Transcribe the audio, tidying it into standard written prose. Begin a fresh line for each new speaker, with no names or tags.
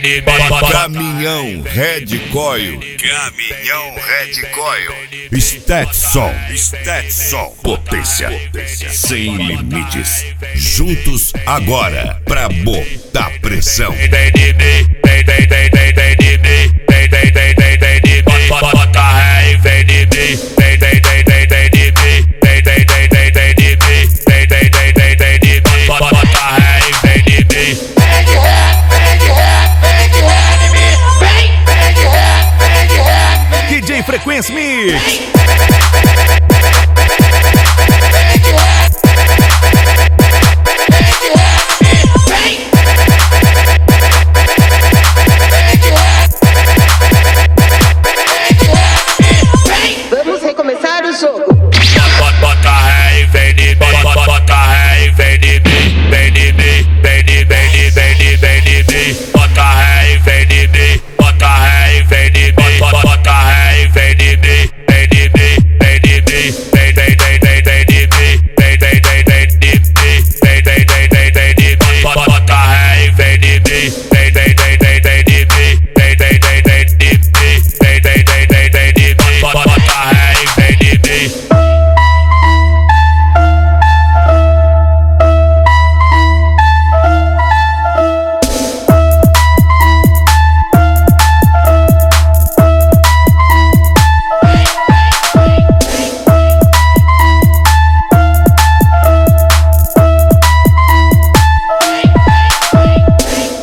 Caminhão Red Coil. Caminhão Red Coil. Stetson. Potência sem limites. Juntos agora pra botar pressão. Bota ré e vem de mim. Bota ré e vem de mim.
Vem de ré em mim. Vem de ré.
DJ Frequência Mix.